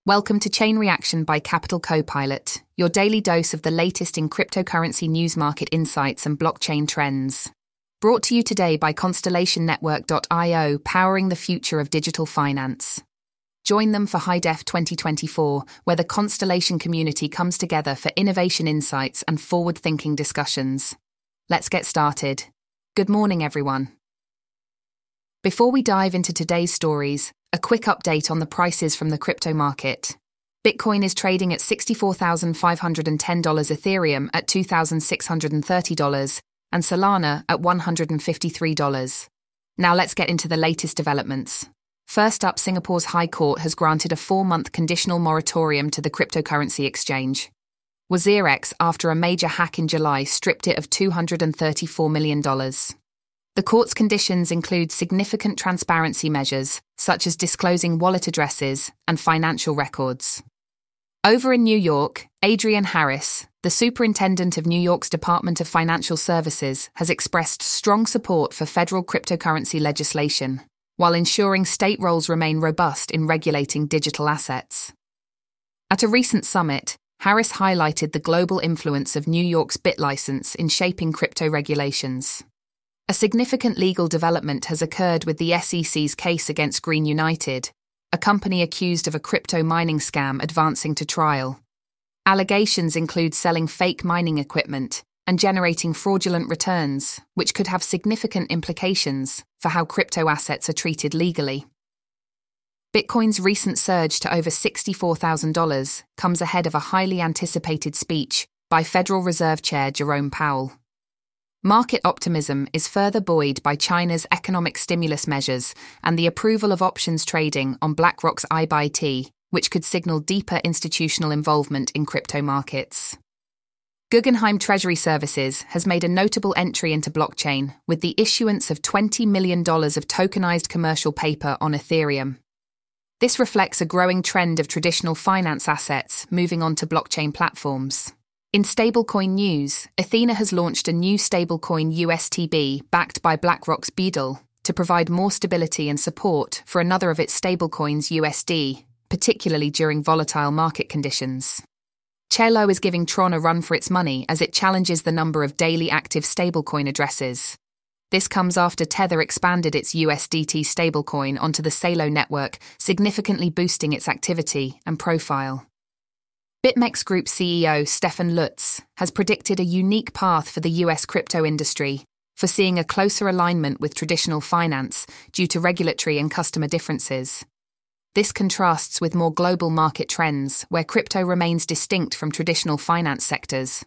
Welcome to Chain Reaction by Capital Copilot, your daily dose of the latest in cryptocurrency news market insights and blockchain trends. Brought to you today by ConstellationNetwork.io, powering the future of digital finance. Join them for HiDef 2024, where the Constellation community comes together for innovation insights and forward-thinking discussions. Let's get started. Good morning, everyone. Before we dive into today's stories, a quick update on the prices from the crypto market. Bitcoin is trading at $64,510, Ethereum at $2,630, and Solana at $153. Now let's get into the latest developments. First up, Singapore's High Court has granted a 4-month conditional moratorium to the cryptocurrency exchange. WazirX, after a major hack in July, stripped it of $234 million. The court's conditions include significant transparency measures, such as disclosing wallet addresses and financial records. Over in New York, Adrian Harris, the superintendent of New York's Department of Financial Services, has expressed strong support for federal cryptocurrency legislation, while ensuring state roles remain robust in regulating digital assets. At a recent summit, Harris highlighted the global influence of New York's BitLicense in shaping crypto regulations. A significant legal development has occurred with the SEC's case against Green United, a company accused of a crypto mining scam advancing to trial. Allegations include selling fake mining equipment and generating fraudulent returns, which could have significant implications for how crypto assets are treated legally. Bitcoin's recent surge to over $64,000 comes ahead of a highly anticipated speech by Federal Reserve Chair Jerome Powell. Market optimism is further buoyed by China's economic stimulus measures and the approval of options trading on BlackRock's iBuyT, which could signal deeper institutional involvement in crypto markets. Guggenheim Treasury Services has made a notable entry into blockchain with the issuance of $20 million of tokenized commercial paper on Ethereum. This reflects a growing trend of traditional finance assets moving onto blockchain platforms. In stablecoin news, Athena has launched a new stablecoin USTB backed by BlackRock's Beetle to provide more stability and support for another of its stablecoins, USD, particularly during volatile market conditions. Cello is giving Tron a run for its money as it challenges the number of daily active stablecoin addresses. This comes after Tether expanded its USDT stablecoin onto the Celo network, significantly boosting its activity and profile. BitMEX Group CEO Stefan Lutz has predicted a unique path for the US crypto industry, foreseeing a closer alignment with traditional finance due to regulatory and customer differences. This contrasts with more global market trends, where crypto remains distinct from traditional finance sectors.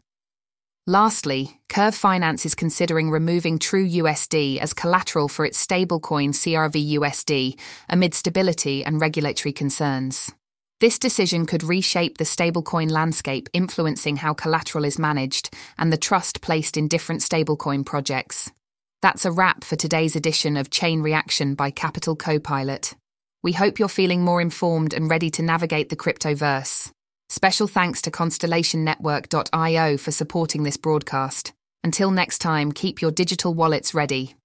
Lastly, Curve Finance is considering removing TrueUSD as collateral for its stablecoin CRVUSD amid stability and regulatory concerns. This decision could reshape the stablecoin landscape, influencing how collateral is managed and the trust placed in different stablecoin projects. That's a wrap for today's edition of Chain Reaction by Capital Copilot. We hope you're feeling more informed and ready to navigate the cryptoverse. Special thanks to ConstellationNetwork.io for supporting this broadcast. Until next time, keep your digital wallets ready.